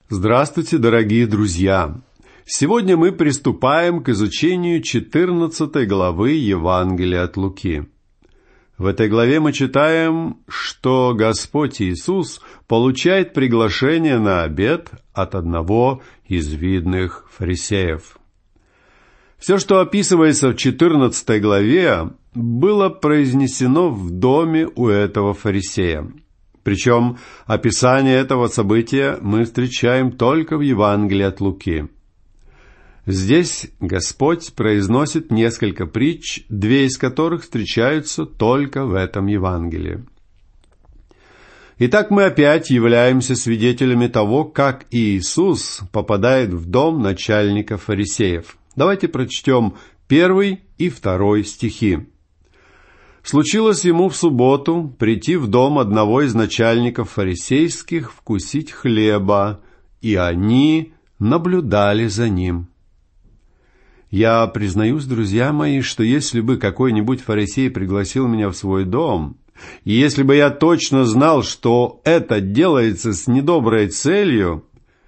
Здравствуйте, дорогие друзья! Сегодня мы приступаем к изучению 14 главы Евангелия от Луки. В этой главе мы читаем, что Господь Иисус получает приглашение на обед от одного из видных фарисеев. Все, что описывается в 14 главе, было произнесено в доме у этого фарисея. Причем описание этого события мы встречаем только в Евангелии от Луки. Здесь Господь произносит несколько притч, две из которых встречаются только в этом Евангелии. Итак, мы опять являемся свидетелями того, как Иисус попадает в дом начальника фарисеев. Давайте прочтем 1 и 2 стихи. «Случилось ему в субботу прийти в дом одного из начальников фарисейских вкусить хлеба, и они наблюдали за ним». Я признаюсь, друзья мои, что если бы какой-нибудь фарисей пригласил меня в свой дом, и если бы я точно знал, что это делается с недоброй целью,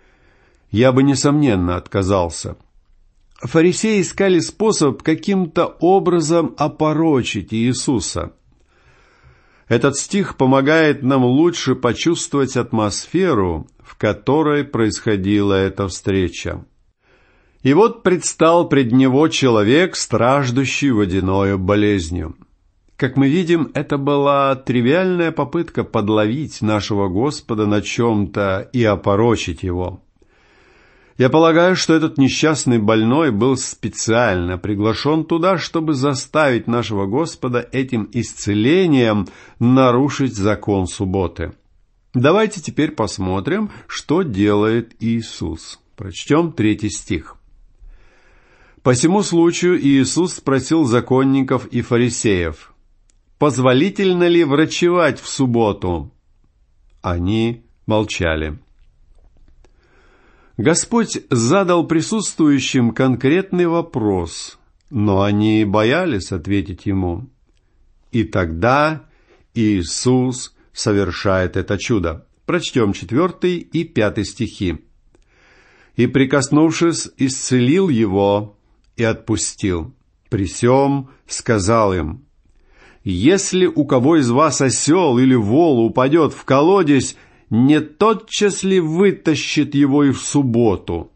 я бы, несомненно, отказался. Фарисеи искали способ каким-то образом опорочить Иисуса. Этот стих помогает нам лучше почувствовать атмосферу, в которой происходила эта встреча. И вот предстал пред него человек, страждущий водяною болезнью. Как мы видим, это была тривиальная попытка подловить нашего Господа на чем-то и опорочить его. Я полагаю, что этот несчастный больной был специально приглашен туда, чтобы заставить нашего Господа этим исцелением нарушить закон субботы. Давайте теперь посмотрим, что делает Иисус. Прочтем 3 стих. «По сему случаю Иисус спросил законников и фарисеев, позволительно ли врачевать в субботу? Они молчали». Господь задал присутствующим конкретный вопрос, но они боялись ответить ему. И тогда Иисус совершает это чудо. Прочтем 4 и 5 стихи. «И, прикоснувшись, исцелил его и отпустил. При сем сказал им, если у кого из вас осел или вол упадет в колодец, не тотчас ли вытащит его и в субботу?»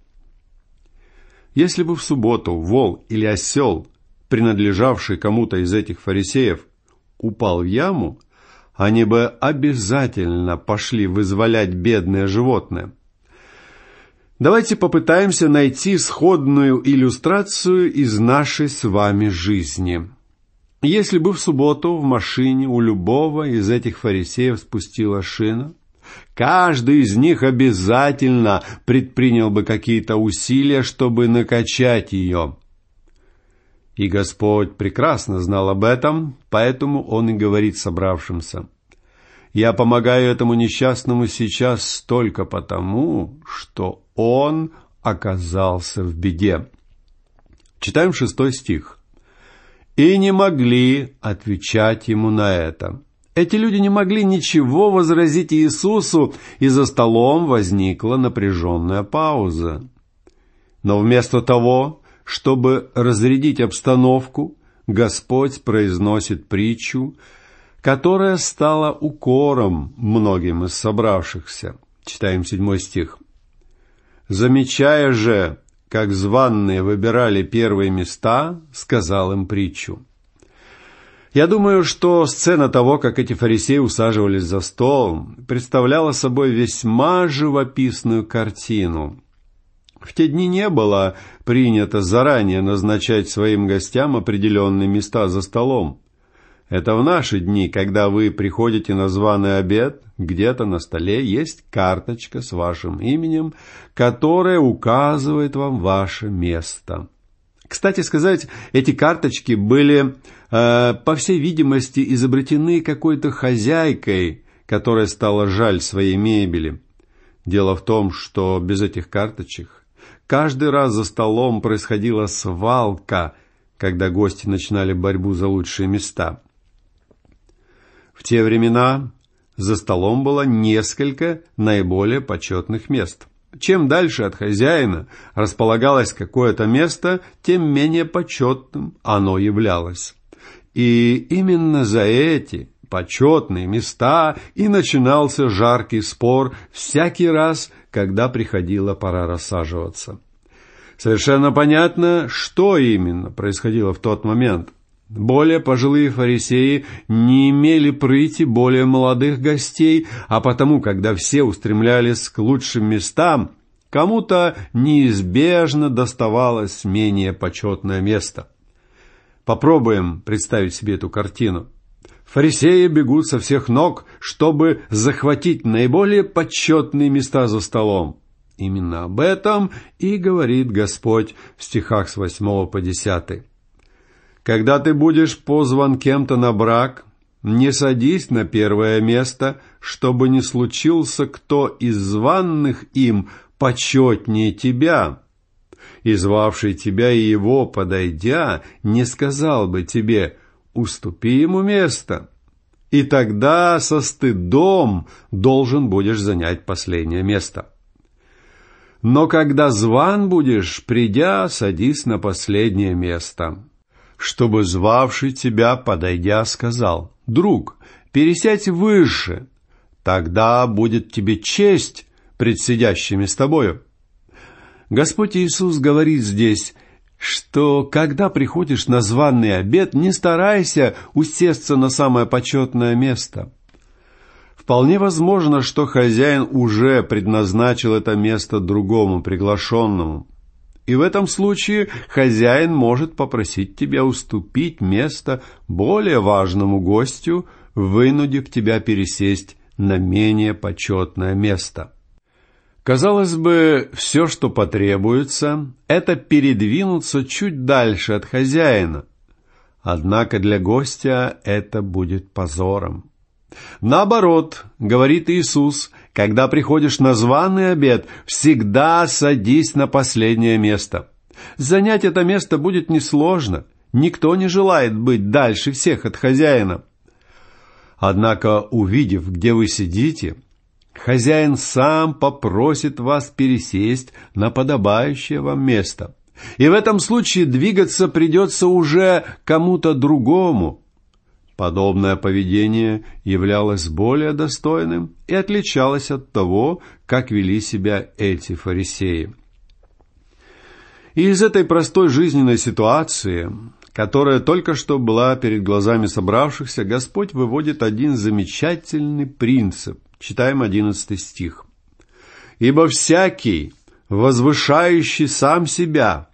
Если бы в субботу вол или осел, принадлежавший кому-то из этих фарисеев, упал в яму, они бы обязательно пошли вызволять бедное животное. Давайте попытаемся найти сходную иллюстрацию из нашей с вами жизни. Если бы в субботу в машине у любого из этих фарисеев спустила шина, каждый из них обязательно предпринял бы какие-то усилия, чтобы накачать ее. И Господь прекрасно знал об этом, поэтому Он и говорит собравшимся: «Я помогаю этому несчастному сейчас только потому, что он оказался в беде». Читаем 6 стих. «И не могли отвечать ему на это». Эти люди не могли ничего возразить Иисусу, и за столом возникла напряженная пауза. Но вместо того, чтобы разрядить обстановку, Господь произносит притчу, которая стала укором многим из собравшихся. Читаем 7 стих. «Замечая же, как званные выбирали первые места, сказал им притчу». Я думаю, что сцена того, как эти фарисеи усаживались за стол, представляла собой весьма живописную картину. В те дни не было принято заранее назначать своим гостям определенные места за столом. Это в наши дни, когда вы приходите на званый обед, где-то на столе есть карточка с вашим именем, которая указывает вам ваше место. Кстати сказать, эти карточки были, по всей видимости, изобретены какой-то хозяйкой, которая стала жаль своей мебели. Дело в том, что без этих карточек каждый раз за столом происходила свалка, когда гости начинали борьбу за лучшие места. В те времена за столом было несколько наиболее почетных мест. Чем дальше от хозяина располагалось какое-то место, тем менее почетным оно являлось. И именно за эти почетные места и начинался жаркий спор всякий раз, когда приходила пора рассаживаться. Совершенно понятно, что именно происходило в тот момент. Более пожилые фарисеи не имели прыти более молодых гостей, а потому, когда все устремлялись к лучшим местам, кому-то неизбежно доставалось менее почетное место. Попробуем представить себе эту картину. Фарисеи бегут со всех ног, чтобы захватить наиболее почетные места за столом. Именно об этом и говорит Господь в стихах с 8 по 10. «Когда ты будешь позван кем-то на брак, не садись на первое место, чтобы не случился кто из званных им почетнее тебя. И звавший тебя и его, подойдя, не сказал бы тебе: уступи ему место. И тогда со стыдом должен будешь занять последнее место. Но когда зван будешь, придя, садись на последнее место, чтобы звавший тебя, подойдя, сказал: друг, пересядь выше, тогда будет тебе честь пред сидящими с тобою». Господь Иисус говорит здесь, что когда приходишь на званый обед, не старайся усесться на самое почетное место. Вполне возможно, что хозяин уже предназначил это место другому приглашенному. И в этом случае хозяин может попросить тебя уступить место более важному гостю, вынудив тебя пересесть на менее почетное место. Казалось бы, все, что потребуется, это передвинуться чуть дальше от хозяина. Однако для гостя это будет позором. Наоборот, говорит Иисус, когда приходишь на званый обед, всегда садись на последнее место. Занять это место будет несложно. Никто не желает быть дальше всех от хозяина. Однако, увидев, где вы сидите, хозяин сам попросит вас пересесть на подобающее вам место. И в этом случае двигаться придется уже кому-то другому. Подобное поведение являлось более достойным и отличалось от того, как вели себя эти фарисеи. И из этой простой жизненной ситуации, которая только что была перед глазами собравшихся, Господь выводит один замечательный принцип. Читаем 11 стих. «Ибо всякий, возвышающий сам себя,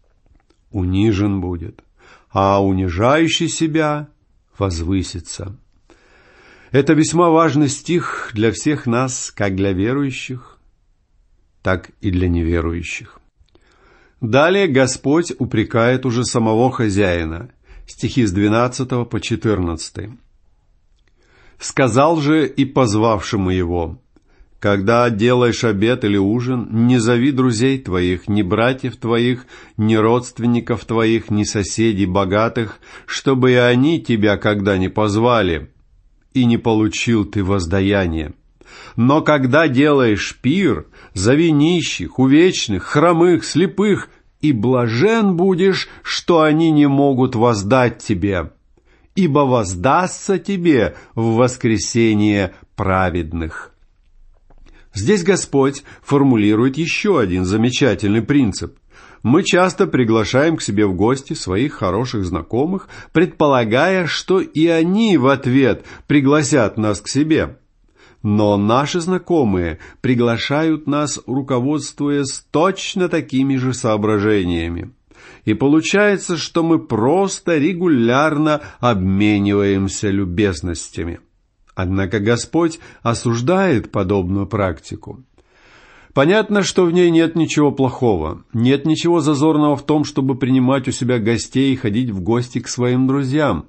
унижен будет, а унижающий себя возвысится». Это весьма важный стих для всех нас, как для верующих, так и для неверующих. Далее Господь упрекает уже самого хозяина. Стихи с 12 по 14. «Сказал же и позвавшему его: когда делаешь обед или ужин, не зови друзей твоих, ни братьев твоих, ни родственников твоих, ни соседей богатых, чтобы и они тебя когда не позвали, и не получил ты воздаяние. Но когда делаешь пир, зови нищих, увечных, хромых, слепых, и блажен будешь, что они не могут воздать тебе, ибо воздастся тебе в воскресение праведных». Здесь Господь формулирует еще один замечательный принцип. Мы часто приглашаем к себе в гости своих хороших знакомых, предполагая, что и они в ответ пригласят нас к себе. Но наши знакомые приглашают нас, руководствуясь точно такими же соображениями. И получается, что мы просто регулярно обмениваемся любезностями. Однако Господь осуждает подобную практику. Понятно, что в ней нет ничего плохого, нет ничего зазорного в том, чтобы принимать у себя гостей и ходить в гости к своим друзьям.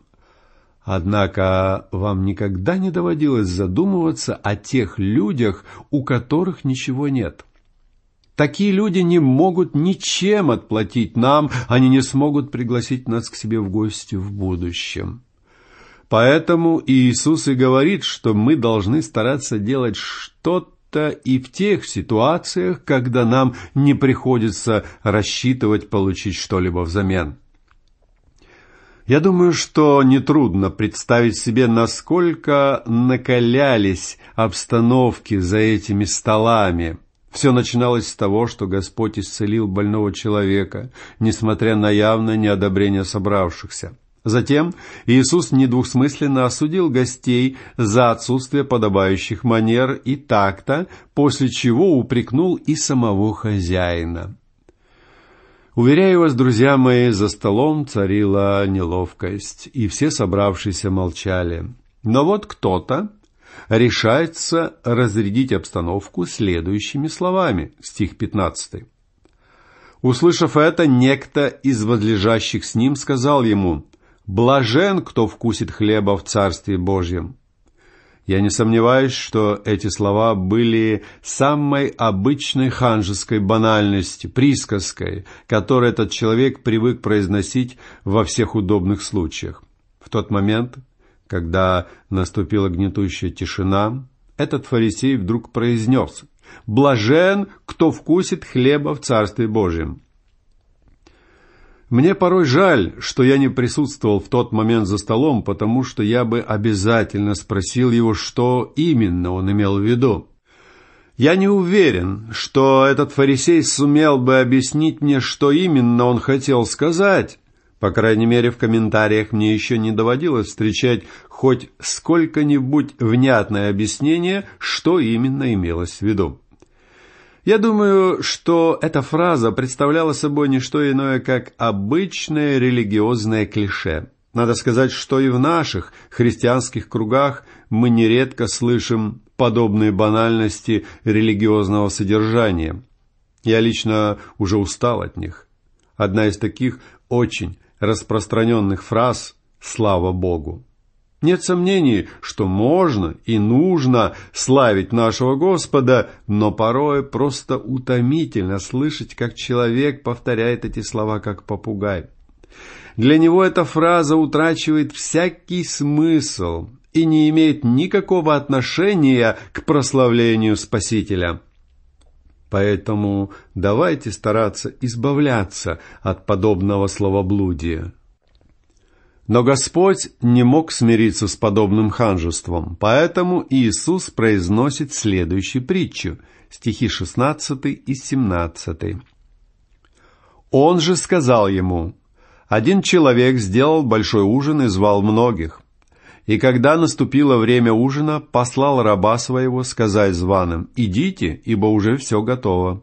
Однако вам никогда не доводилось задумываться о тех людях, у которых ничего нет. Такие люди не могут ничем отплатить нам, они не смогут пригласить нас к себе в гости в будущем. Поэтому Иисус и говорит, что мы должны стараться делать что-то нечто и в тех ситуациях, когда нам не приходится рассчитывать получить что-либо взамен. Я думаю, что нетрудно представить себе, насколько накалялись обстановки за этими столами. Все начиналось с того, что Господь исцелил больного человека, несмотря на явное неодобрение собравшихся. Затем Иисус недвусмысленно осудил гостей за отсутствие подобающих манер и такта, после чего упрекнул и самого хозяина. Уверяю вас, друзья мои, за столом царила неловкость, и все собравшиеся молчали. Но вот кто-то решается разрядить обстановку следующими словами, стих 15. Услышав это, некто из возлежащих с ним сказал ему: «Блажен, кто вкусит хлеба в Царстве Божьем». Я не сомневаюсь, что эти слова были самой обычной ханжеской банальностью, присказкой, которую этот человек привык произносить во всех удобных случаях. В тот момент, когда наступила гнетущая тишина, этот фарисей вдруг произнес: «Блажен, кто вкусит хлеба в Царстве Божьем». Мне порой жаль, что я не присутствовал в тот момент за столом, потому что я бы обязательно спросил его, что именно он имел в виду. Я не уверен, что этот фарисей сумел бы объяснить мне, что именно он хотел сказать. По крайней мере, в комментариях мне еще не доводилось встречать хоть сколько-нибудь внятное объяснение, что именно имелось в виду. Я думаю, что эта фраза представляла собой не что иное, как обычное религиозное клише. Надо сказать, что и в наших христианских кругах мы нередко слышим подобные банальности религиозного содержания. Я лично уже устал от них. Одна из таких очень распространенных фраз «Слава Богу». Нет сомнений, что можно и нужно славить нашего Господа, но порой просто утомительно слышать, как человек повторяет эти слова как попугай. Для него эта фраза утрачивает всякий смысл и не имеет никакого отношения к прославлению Спасителя. Поэтому давайте стараться избавляться от подобного словоблудия. Но Господь не мог смириться с подобным ханжеством, поэтому Иисус произносит следующую притчу, стихи 16 и 17. «Он же сказал ему: один человек сделал большой ужин и звал многих. И когда наступило время ужина, послал раба своего сказать званым: идите, ибо уже все готово».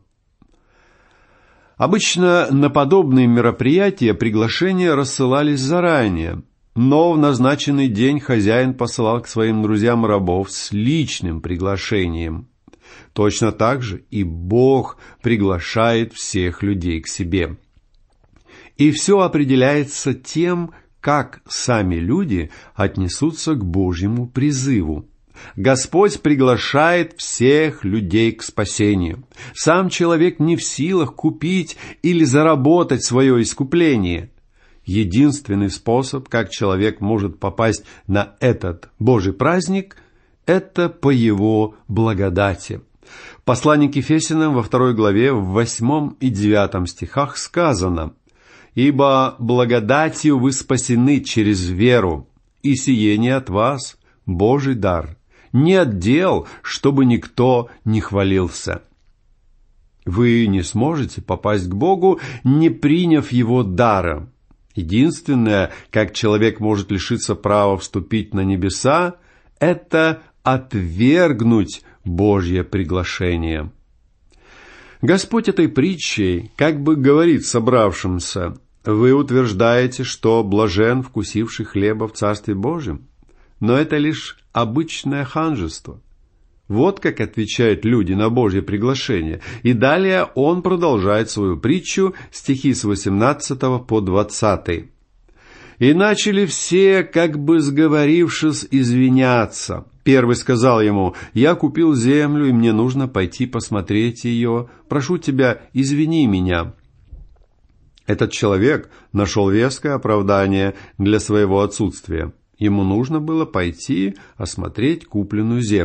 Обычно на подобные мероприятия приглашения рассылались заранее, но в назначенный день хозяин посылал к своим друзьям рабов с личным приглашением. Точно так же и Бог приглашает всех людей к себе. И все определяется тем, как сами люди отнесутся к Божьему призыву. Господь приглашает всех людей к спасению. Сам человек не в силах купить или заработать свое искупление. Единственный способ, как человек может попасть на этот Божий праздник, это по его благодати. В послании к Ефесянам во 2 главе, в 8 и 9 стихах сказано: «Ибо благодатью вы спасены через веру, и сие не от вас, Божий дар, не от дел, чтобы никто не хвалился». Вы не сможете попасть к Богу, не приняв Его дара. Единственное, как человек может лишиться права вступить на небеса, это отвергнуть Божье приглашение. Господь этой притчей как бы говорит собравшимся: вы утверждаете, что блажен вкусивший хлеба в Царстве Божьем, но это лишь обычное ханжество. Вот как отвечают люди на Божье приглашение. И далее он продолжает свою притчу, стихи с 18 по 20. «И начали все, как бы сговорившись, извиняться. Первый сказал ему: я купил землю, и мне нужно пойти посмотреть ее. Прошу тебя, извини меня». Этот человек нашел веское оправдание для своего отсутствия. Ему нужно было пойти осмотреть купленную землю.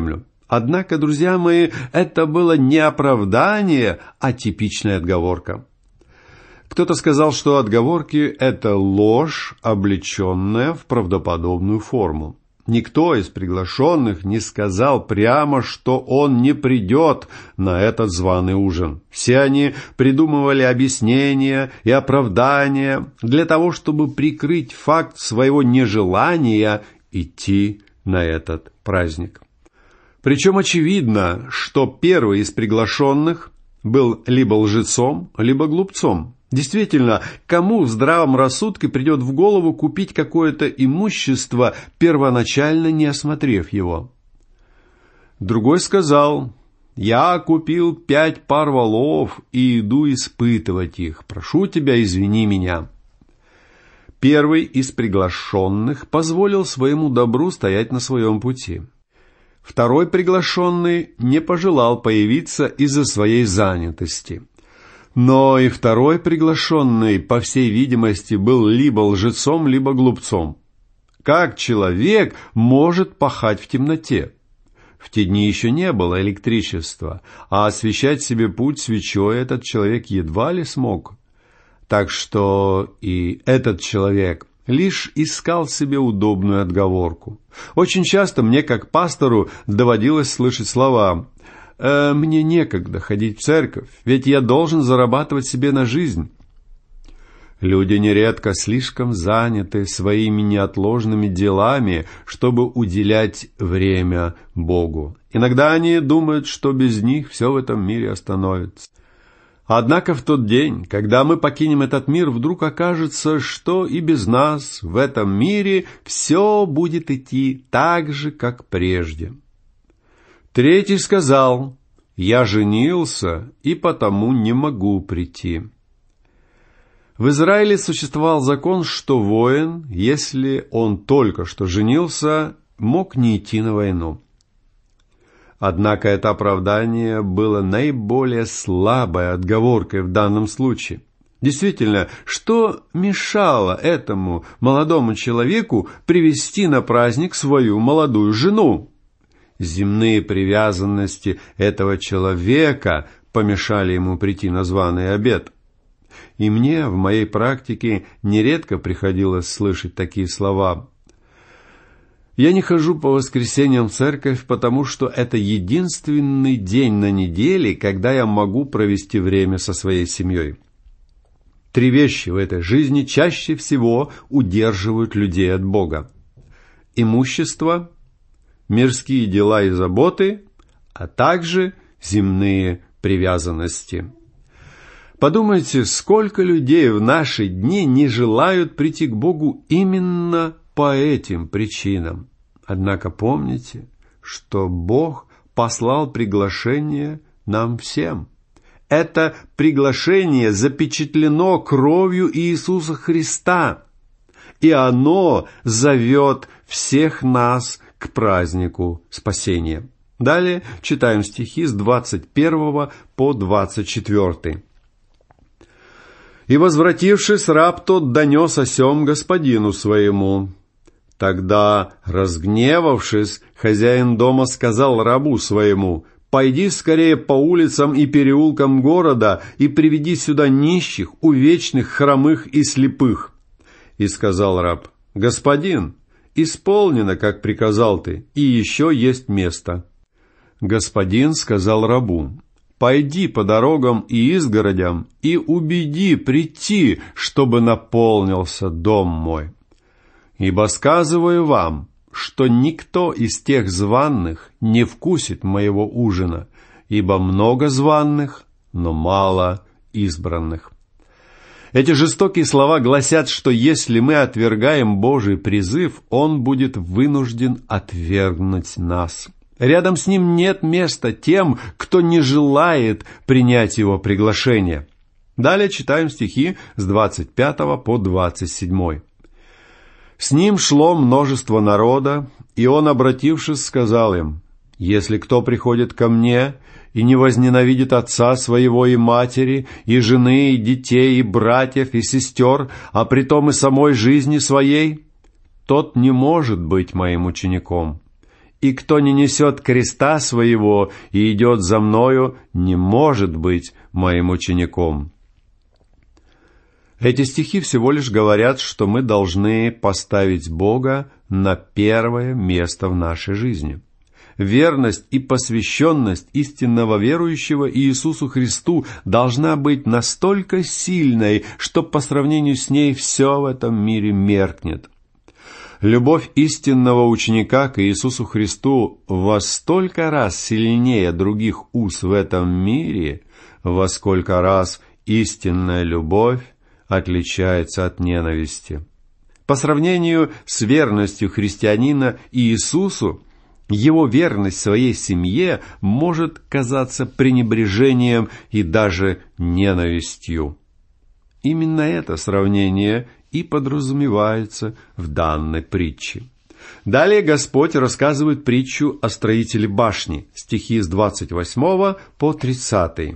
Однако, друзья мои, это было не оправдание, а типичная отговорка. Кто-то сказал, что отговорки – это ложь, облеченная в правдоподобную форму. Никто из приглашенных не сказал прямо, что он не придет на этот званый ужин. Все они придумывали объяснения и оправдания для того, чтобы прикрыть факт своего нежелания идти на этот праздник. Причем очевидно, что первый из приглашенных был либо лжецом, либо глупцом. Действительно, кому в здравом рассудке придет в голову купить какое-то имущество, первоначально не осмотрев его? Другой сказал: «Я купил 5 пар волов и иду испытывать их. Прошу тебя, извини меня». Первый из приглашенных позволил своему добру стоять на своем пути. Второй приглашенный не пожелал появиться из-за своей занятости. Но и второй приглашенный, по всей видимости, был либо лжецом, либо глупцом. Как человек может пахать в темноте? В те дни еще не было электричества, а освещать себе путь свечой этот человек едва ли смог. Так что и этот человек лишь искал себе удобную отговорку. Очень часто мне, как пастору, доводилось слышать слова: «Мне некогда ходить в церковь, ведь я должен зарабатывать себе на жизнь». Люди нередко слишком заняты своими неотложными делами, чтобы уделять время Богу. Иногда они думают, что без них все в этом мире остановится. Однако в тот день, когда мы покинем этот мир, вдруг окажется, что и без нас в этом мире все будет идти так же, как прежде. Третий сказал: «Я женился, и потому не могу прийти». В Израиле существовал закон, что воин, если он только что женился, мог не идти на войну. Однако это оправдание было наиболее слабой отговоркой в данном случае. Действительно, что мешало этому молодому человеку привести на праздник свою молодую жену? Земные привязанности этого человека помешали ему прийти на званый обед. И мне в моей практике нередко приходилось слышать такие слова: «Я не хожу по воскресеньям в церковь, потому что это единственный день на неделе, когда я могу провести время со своей семьей». 3 вещи в этой жизни чаще всего удерживают людей от Бога: имущество, мирские дела и заботы, а также земные привязанности. Подумайте, сколько людей в наши дни не желают прийти к Богу именно по этим причинам. Однако помните, что Бог послал приглашение нам всем. Это приглашение запечатлено кровью Иисуса Христа, и оно зовет всех нас к празднику спасения. Далее читаем стихи с 21 по 24. «И, возвратившись, раб тот донес о сем господину своему. Тогда, разгневавшись, хозяин дома сказал рабу своему: пойди скорее по улицам и переулкам города и приведи сюда нищих, увечных, хромых и слепых. И сказал раб: господин, исполнено, как приказал ты, и еще есть место. Господин сказал рабу: пойди по дорогам и изгородям и убеди прийти, чтобы наполнился дом мой. Ибо сказываю вам, что никто из тех званых не вкусит моего ужина, ибо много званых, но мало избранных». Эти жестокие слова гласят, что если мы отвергаем Божий призыв, Он будет вынужден отвергнуть нас. Рядом с Ним нет места тем, кто не желает принять Его приглашение. Далее читаем стихи с 25 по 27. «С Ним шло множество народа, и Он, обратившись, сказал им: если кто приходит ко мне и не возненавидит отца своего и матери, и жены, и детей, и братьев, и сестер, а притом и самой жизни своей, тот не может быть моим учеником. и кто не несет креста своего и идет за мною, не может быть моим учеником». Эти стихи всего лишь говорят, что мы должны поставить Бога на первое место в нашей жизни. Верность и посвященность истинного верующего Иисусу Христу должна быть настолько сильной, что по сравнению с ней все в этом мире меркнет. Любовь истинного ученика к Иисусу Христу во столько раз сильнее других уз в этом мире, во сколько раз истинная любовь отличается от ненависти. По сравнению с верностью христианина Иисусу, его верность своей семье может казаться пренебрежением и даже ненавистью. Именно это сравнение и подразумевается в данной притче. Далее Господь рассказывает притчу о строителе башни, стихи с 28 по 30.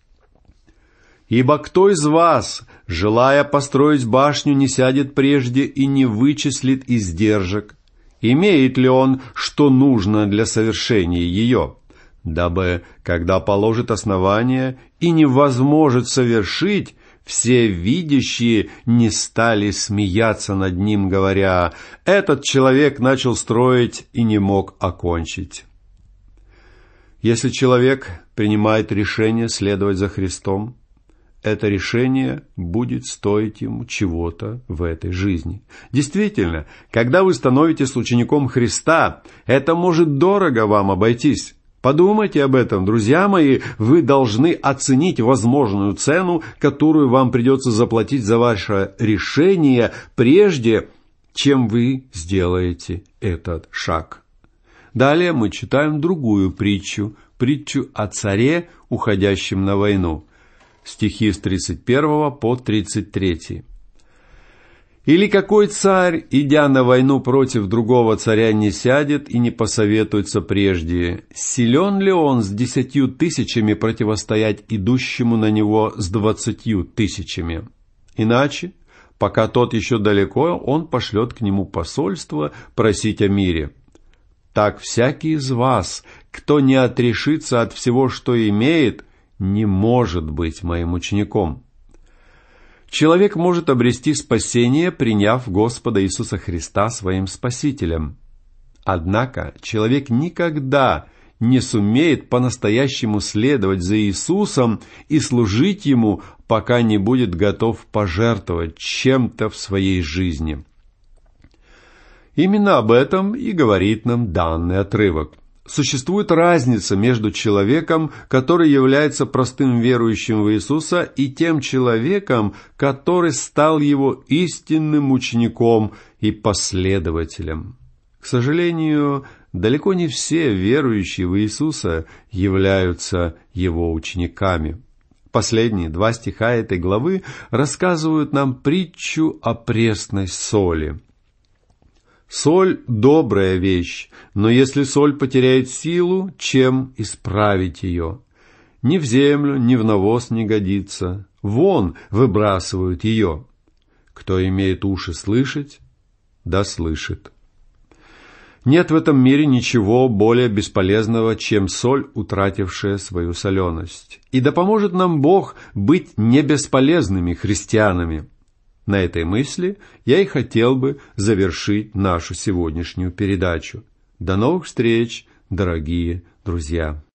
«Ибо кто из вас, желая построить башню, не сядет прежде и не вычислит издержек? Имеет ли он, что нужно для совершения ее, дабы, когда положит основание и не возможет совершить, все видящие не стали смеяться над ним, говоря: этот человек начал строить и не мог окончить». Если человек принимает решение следовать за Христом, это решение будет стоить ему чего-то в этой жизни. Действительно, когда вы становитесь учеником Христа, это может дорого вам обойтись. Подумайте об этом, друзья мои, вы должны оценить возможную цену, которую вам придется заплатить за ваше решение, прежде чем вы сделаете этот шаг. Далее мы читаем другую притчу о царе, уходящем на войну. Стихи с 31 по 33. «Или какой царь, идя на войну против другого царя, не сядет и не посоветуется прежде, силен ли он с 10 000 противостоять идущему на него с 20 000? Иначе, пока тот еще далеко, он пошлет к нему посольство просить о мире. Так всякий из вас, кто не отрешится от всего, что имеет, не может быть моим учеником». Человек может обрести спасение, приняв Господа Иисуса Христа своим Спасителем. Однако человек никогда не сумеет по-настоящему следовать за Иисусом и служить Ему, пока не будет готов пожертвовать чем-то в своей жизни. Именно об этом и говорит нам данный отрывок. Существует разница между человеком, который является простым верующим в Иисуса, и тем человеком, который стал Его истинным учеником и последователем. К сожалению, далеко не все верующие в Иисуса являются Его учениками. Последние 2 стиха этой главы рассказывают нам притчу о пресной соли. Соль – добрая вещь, но если соль потеряет силу, чем исправить ее? Ни в землю, ни в навоз не годится. Вон выбрасывают ее. Кто имеет уши слышать, да слышит. Нет в этом мире ничего более бесполезного, чем соль, утратившая свою соленость. И да поможет нам Бог быть не бесполезными христианами. На этой мысли я и хотел бы завершить нашу сегодняшнюю передачу. До новых встреч, дорогие друзья!